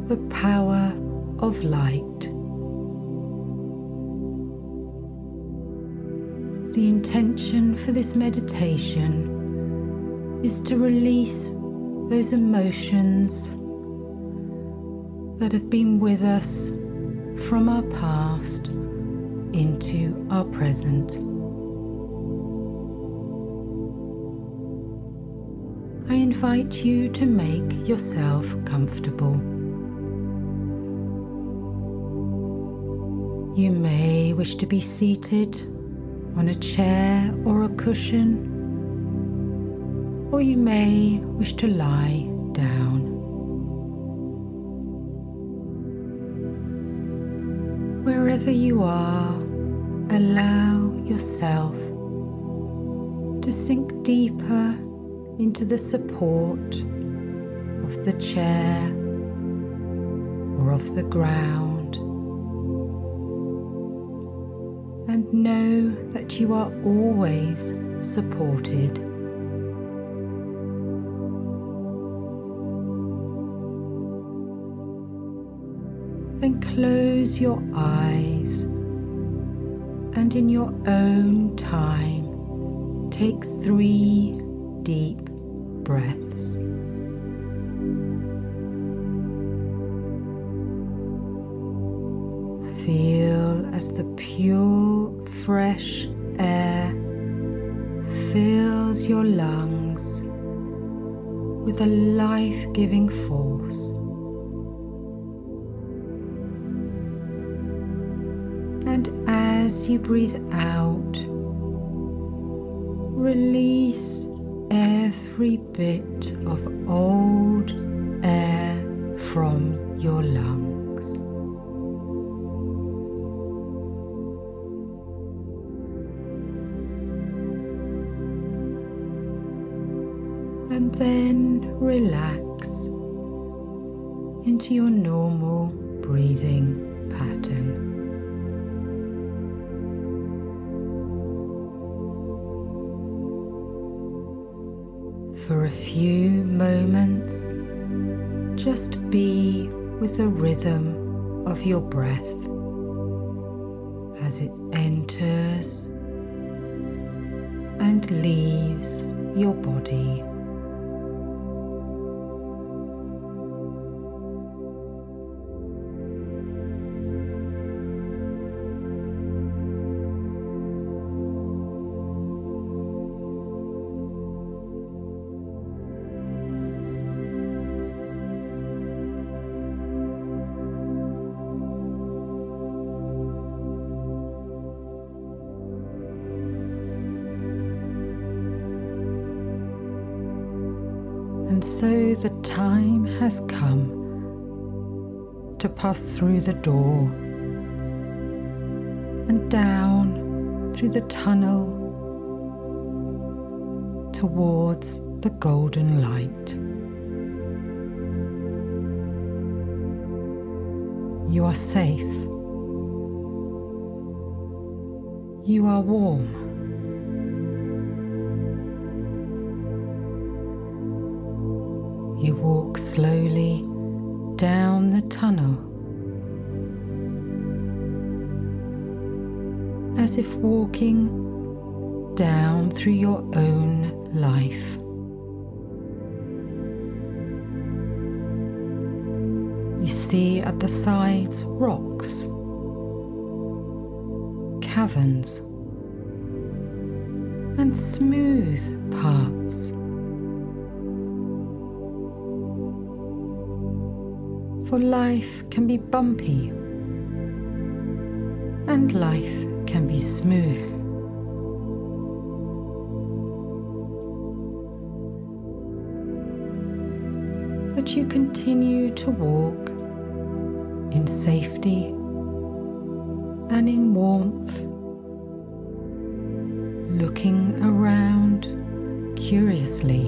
the power of light. The intention for this meditation is to release those emotions that have been with us from our past into our present. I invite you to make yourself comfortable. You may wish to be seated on a chair or a cushion, or you may wish to lie down. Wherever you are, allow yourself to sink deeper into the support of the chair or of the ground, and know that you are always supported. Then close your eyes and in your own time take 3 deep breaths. Feel as the pure, fresh air fills your lungs with a life-giving force. And as you breathe out, release every bit of old air from your lungs. And then relax into your normal breathing pattern. For a few moments, just be with the rhythm of your breath as it enters and leaves your body. And so the time has come to pass through the door and down through the tunnel towards the golden light. You are safe. You are warm. You walk slowly down the tunnel, as if walking down through your own life. You see at the sides rocks, caverns, and smooth parts. For life can be bumpy, and life can be smooth. But you continue to walk in safety and in warmth, looking around curiously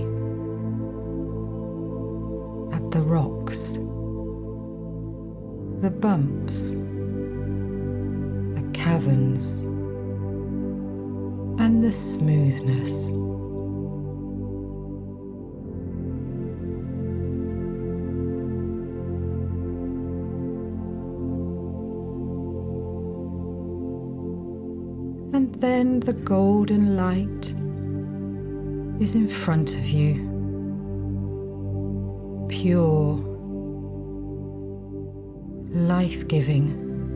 at the rocks, the bumps, the caverns, and the smoothness. then the golden light is in front of you, pure, life-giving,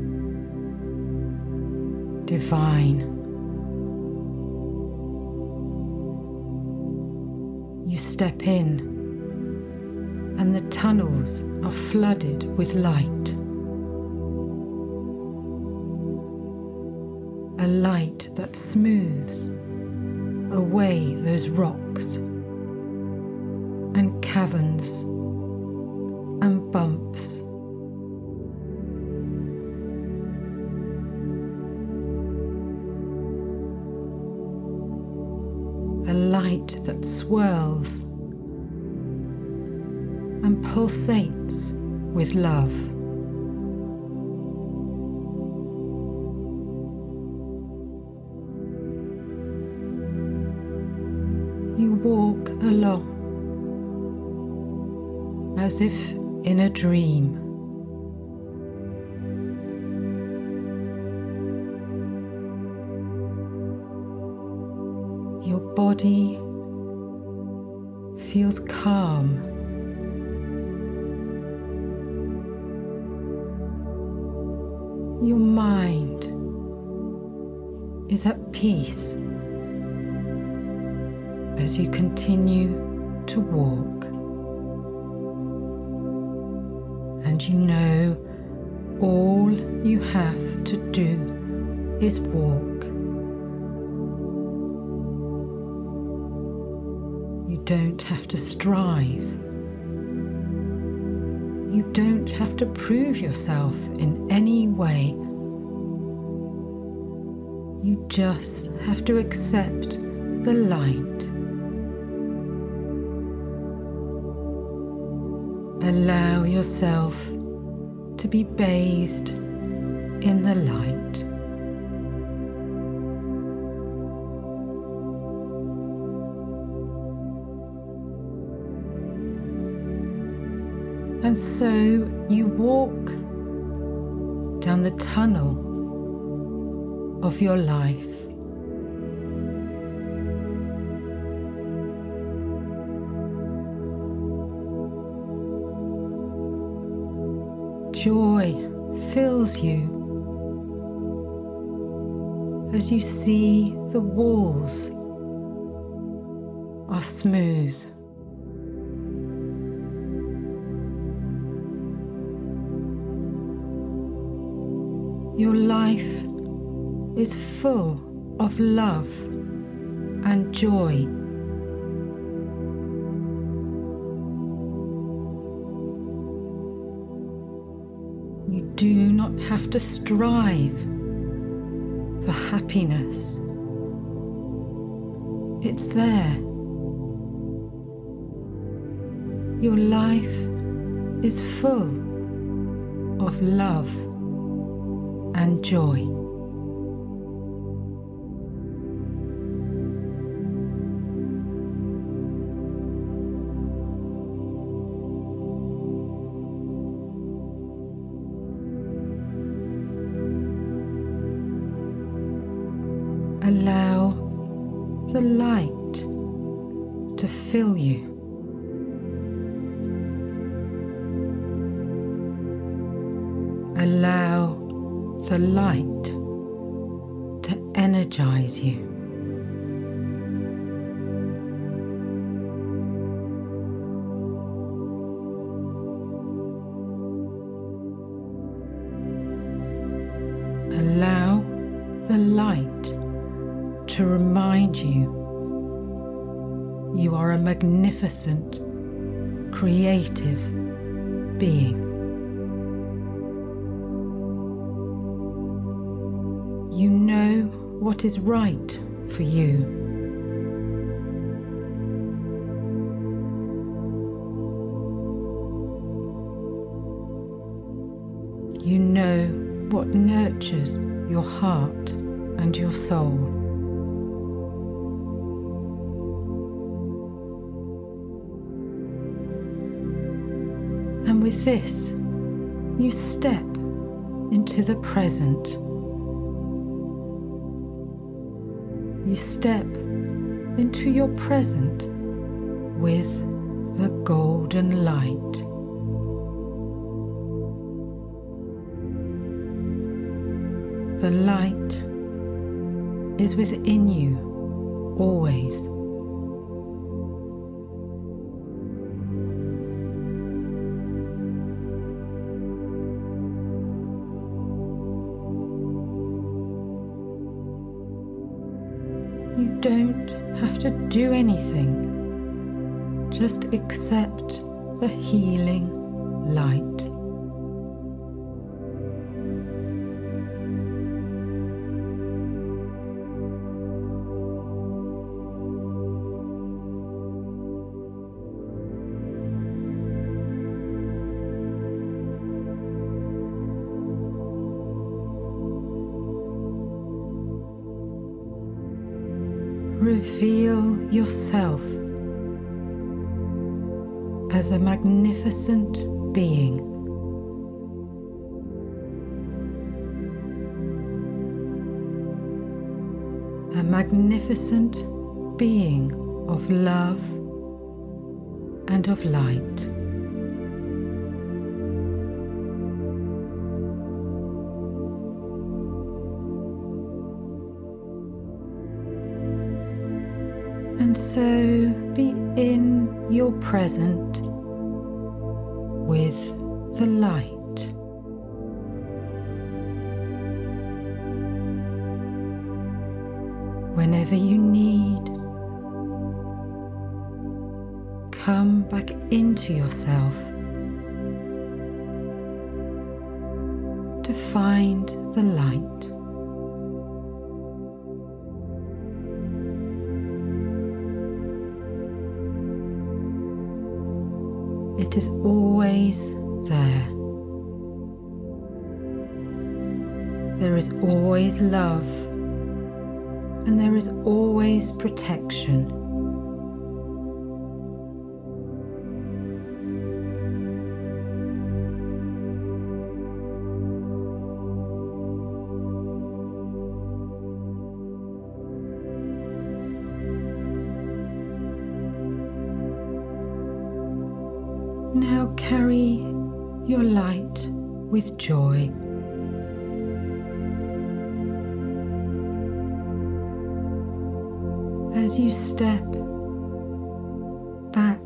divine. You step in, and the tunnels are flooded with light. A light that smooths away those rocks and caverns and bumps. A light that swirls and pulsates with love. You walk along as if in a dream. Your body feels calm. Your mind is at peace as you continue to walk, and you know all you have to do is walk. You don't have to strive. You don't have to prove yourself in any way. You just have to accept the light. Allow yourself to be bathed in the light. And so you walk down the tunnel of your life. Joy fills you as you see the walls are smooth. Your life is full of love and joy. You do not have to strive for happiness. It's there. Your life is full of love and joy. Allow the light to fill you. Allow the light to energize you. Allow the light to remind you you are a magnificent, creative being. You know what is right for you. You know what nurtures your heart and your soul. And with this, you step into the present. you step into your present with the golden light. The light is within you always. You don't have to do anything. Just accept the healing light. Reveal yourself as a magnificent being. A magnificent being of love and of light. And so be in your present with the light. Whenever you need, come back into yourself to find the light. It is always there. There is always love, and there is always protection. Now carry your light with joy. As you step back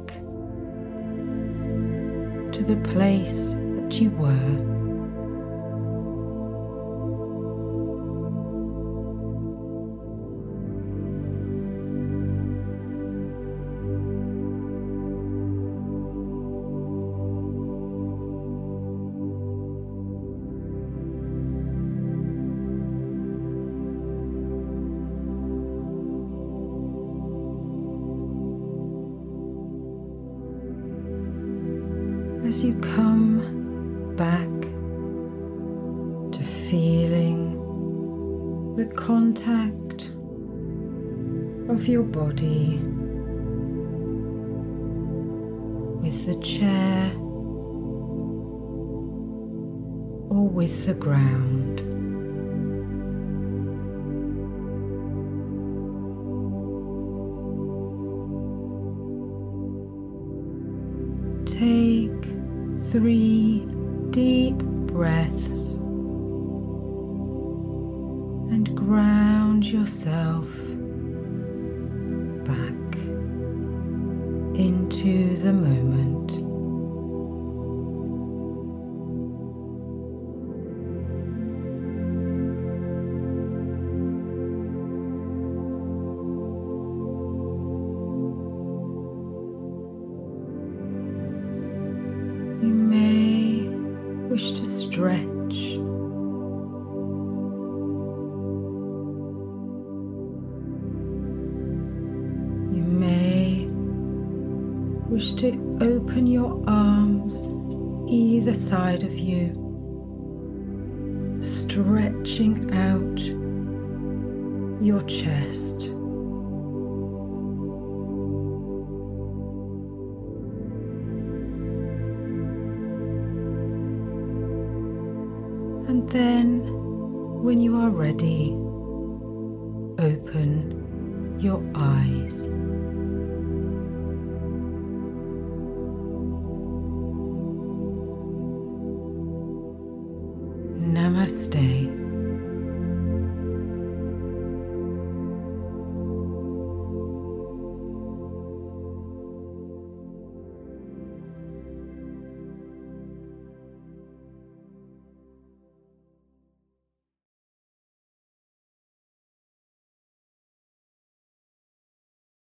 to the place that you were. As you come back to feeling the contact of your body with the chair or with the ground. Take 3 deep breaths and ground yourself back into the moment. You may wish to stretch. You may wish to open your arms either side of you, stretching out your chest. And then, when you are ready, open your eyes. Namaste.